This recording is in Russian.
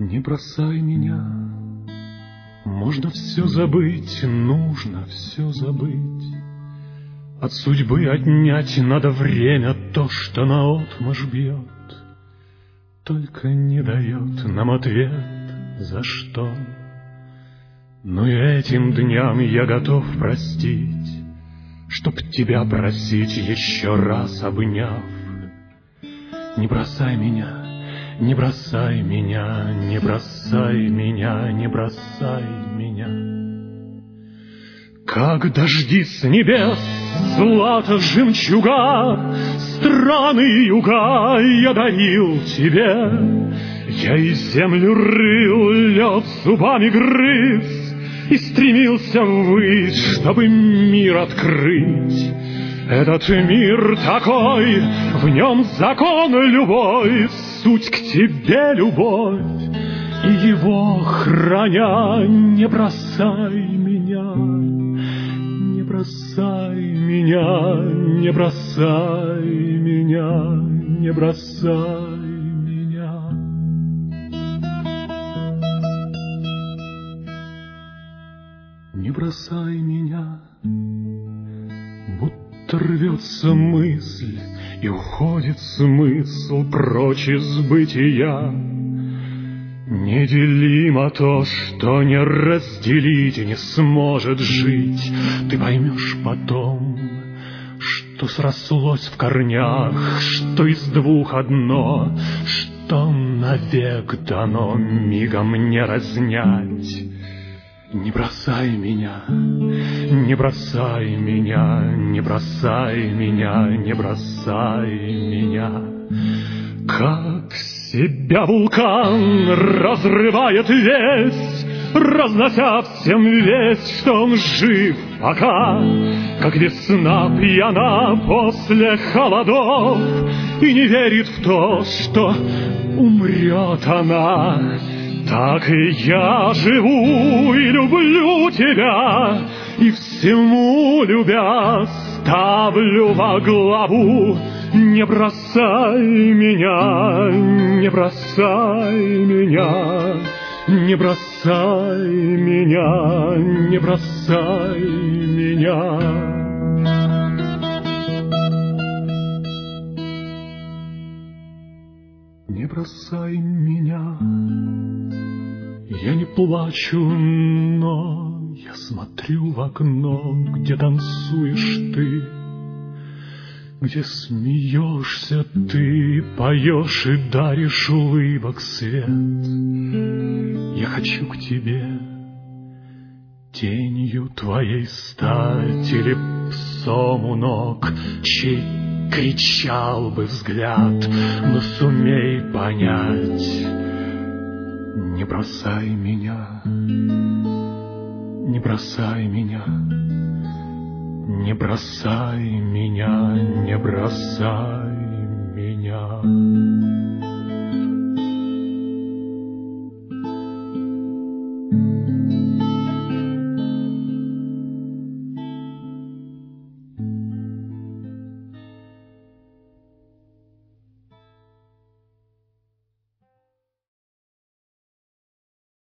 Не бросай меня, можно все забыть, нужно все забыть. От судьбы отнять надо время, то, что наотмашь бьет, только не дает нам ответ, за что. Но и этим дням я готов простить, чтоб тебя просить еще раз обняв. Не бросай меня, не бросай меня, не бросай меня, не бросай меня. Как дожди с небес, злато жемчуга, страны и юга я дарил тебе. Я и землю рыл, лед зубами грыз и стремился ввысь, чтобы мир открыть. Этот мир такой, в нем закон любой, суть к тебе любовь, и его храня, не бросай меня, не бросай меня, не бросай меня, не бросай меня. Не бросай меня, будто рвется мысль, и уходит смысл прочь из бытия. Неделимо то, что не разделить и не сможет жить. Ты поймешь потом, что срослось в корнях, что из двух одно, что навек дано мигом не разнять. Не бросай меня, не бросай меня, не бросай меня, не бросай меня. Как себя вулкан разрывает весь, разнося всем весть, что он жив пока. Как весна пьяна после холодов и не верит в то, что умрет она. Так и я живу и люблю тебя, и всему любя ставлю во главу. Не бросай меня, не бросай меня, не бросай меня, не бросай меня. Не бросай меня. Я не плачу, но я смотрю в окно, где танцуешь ты, где смеешься ты, поешь и даришь улыбок свет. Я хочу к тебе тенью твоей стать или псом у ног, чей кричал бы взгляд, но сумей понять. Не бросай меня, не бросай меня, не бросай меня, не бросай меня.